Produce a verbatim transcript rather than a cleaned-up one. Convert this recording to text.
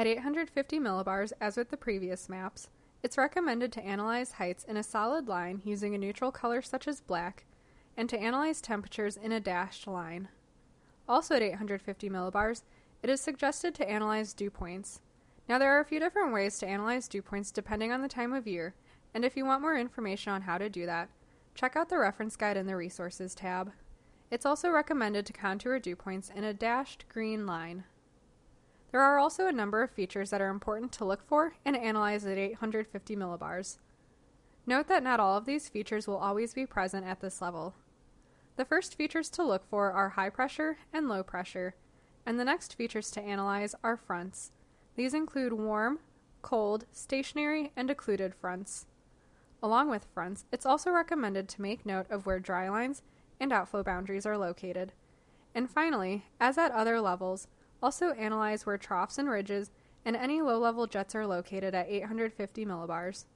At eight hundred fifty millibars, as with the previous maps, it's recommended to analyze heights in a solid line using a neutral color such as black, and to analyze temperatures in a dashed line. Also at eight hundred fifty millibars, it is suggested to analyze dew points. Now there are a few different ways to analyze dew points depending on the time of year, and if you want more information on how to do that, check out the reference guide in the Resources tab. It's also recommended to contour dew points in a dashed green line. There are also a number of features that are important to look for and analyze at eight hundred fifty millibars. Note that not all of these features will always be present at this level. The first features to look for are high pressure and low pressure, and the next features to analyze are fronts. These include warm, cold, stationary, and occluded fronts. Along with fronts, it's also recommended to make note of where dry lines and outflow boundaries are located. And finally, as at other levels, also analyze where troughs and ridges and any low-level jets are located at eight hundred fifty millibars.